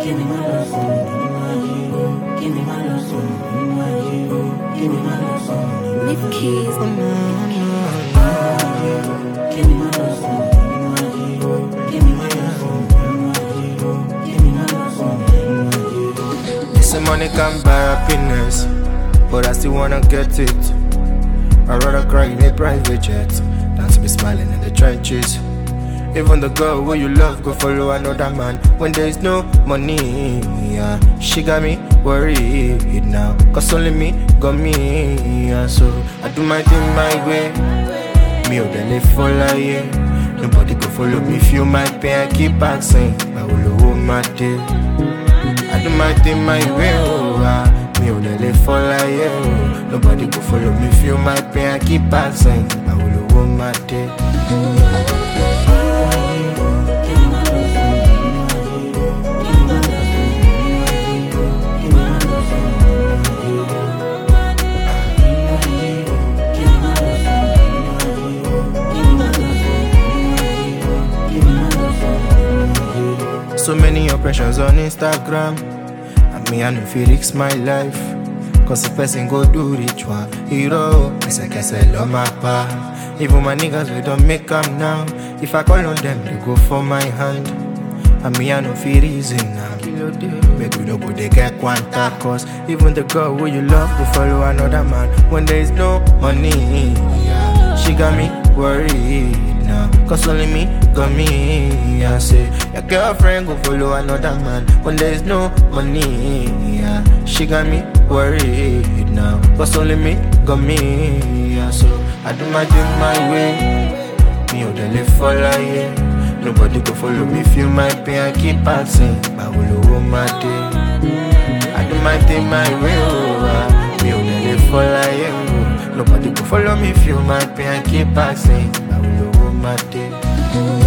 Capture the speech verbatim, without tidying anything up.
Give me my love song, give me my love song, give me my love song. Leave keys on my Give me my love song, give me my love song, give me my love song. This money can buy happiness, but I still wanna get it. I'd rather cry in a private jet than to be smiling in the trenches. Even the girl who you love go follow another man when there is no money. Yeah, she got me worried now, cause only me got me. Yeah, so I do my thing my way. Me or the live for like nobody go follow me. Feel my pain, I keep asking I will hold my day. I do my thing my way. Oh, ah. Me or the live for like nobody go follow me. Feel my pain, I keep asking I will hold my day. So many oppressions on Instagram, and me I no fit risk my life. Cause the person go do ritual, hero, I say I say love my pa. Even my niggas we don't make them now. If I call on them, they go for my hand. And me I no fit reason now. Make we no go they get quanta. Cause even the girl who you love go follow another man when there is no money. Yeah, she got me worried now, cause only me got me. I say your girlfriend go follow another man when there is no money. Yeah, she got me worried now, cause only me got me. Yeah, so I do my thing my way. Me or the live for like nobody go follow me. Feel my pain, I keep asking I will hold my day. I do my thing my way. Oh, ah. Me or the live for like nobody go follow me. Feel my pain, I keep asking I will hold my day.